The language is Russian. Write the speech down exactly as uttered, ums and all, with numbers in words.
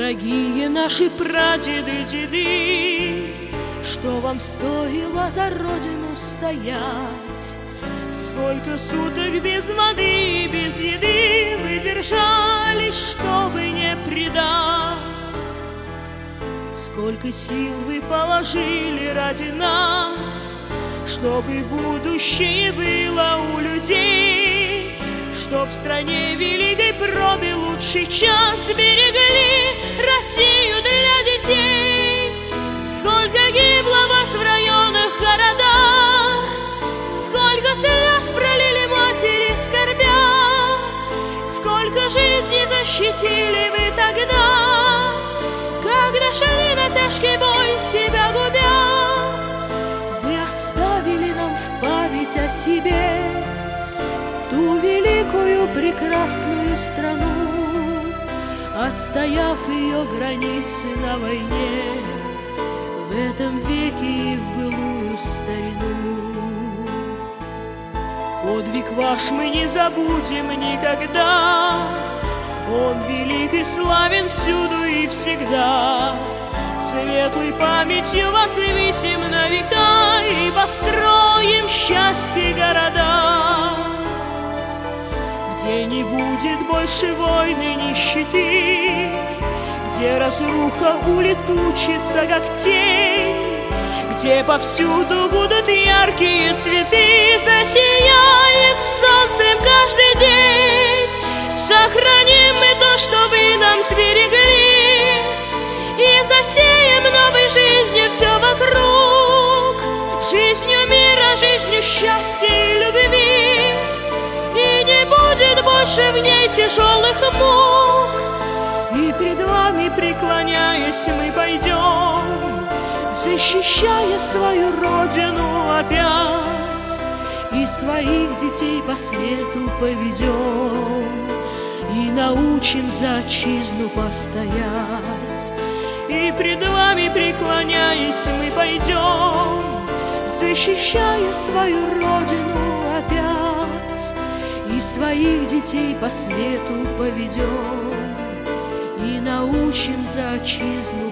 Дорогие наши прадеды, деды, что вам стоило за родину стоять? Сколько суток без воды и без еды вы держались, чтобы не предать? Сколько сил вы положили ради нас, чтобы будущее было у людей, чтоб в стране великой пробе лучший час берегли Россию для детей. Сколько гибло вас в районах, городах, сколько слез пролили матери, скорбя, сколько жизней защитили вы тогда, когда шли на тяжкий бой, себя губя. Вы оставили нам в память о себе ту великую прекрасную страну, отстояв ее границы на войне, в этом веке и в былую старину. Подвиг ваш мы не забудем никогда, он велик и славен всюду и всегда. Светлой памятью возвысим на века и построим счастье города, где не будет больше войны, нищеты, где разруха улетучится, как тень, где повсюду будут яркие цветы, засияет солнцем каждый день. Сохраним мы то, что вы нам сберегли, и засеем новой жизнью все вокруг, жизнью мира, жизнью счастья и любви, и не будет больше в ней тяжелых мук. И пред вами, преклоняясь, мы пойдем, защищая свою родину опять, и своих детей по свету поведем, и научим за отчизну постоять. И пред вами, преклоняясь, мы пойдем, защищая свою родину опять, и своих детей по свету поведем, и научим за отчизну